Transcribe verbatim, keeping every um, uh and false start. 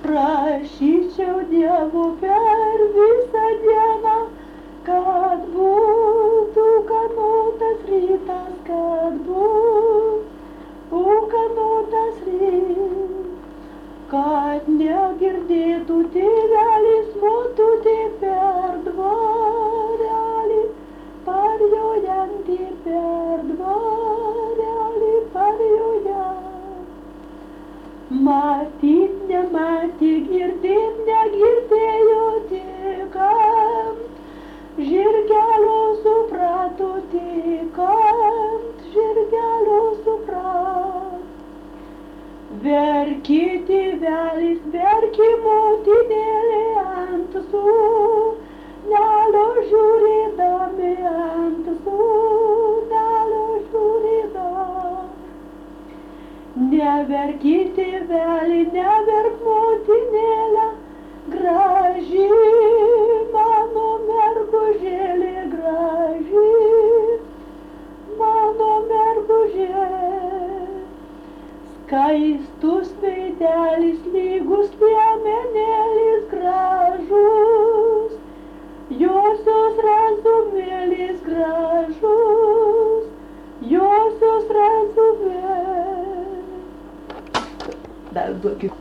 prašyčiau Dievo per visą dieną, kad būtų kanotas rytas, kad būtų kanotas rytas, kad negirdėtų tėvelis motutė per dvarelį, parjojantį per dvarelį, parjojant. Matyt, nematė, girdėt, negirdėjo tik ant žirgelio suprato, tik ant žirgelio suprato. Verkė tėvelis, verkė motinėlė ant sūnelio žiūrėdami, ant sūnelio žiūrėdami. Neverki tėveli, neverk motinėlė, graži mano mergužėlė, graži mano mergužėlė. Skaistus veidelis, lygus liemenėlis, gražus, josios razumėlis, gražus, josios razumėlis. Dar duokit.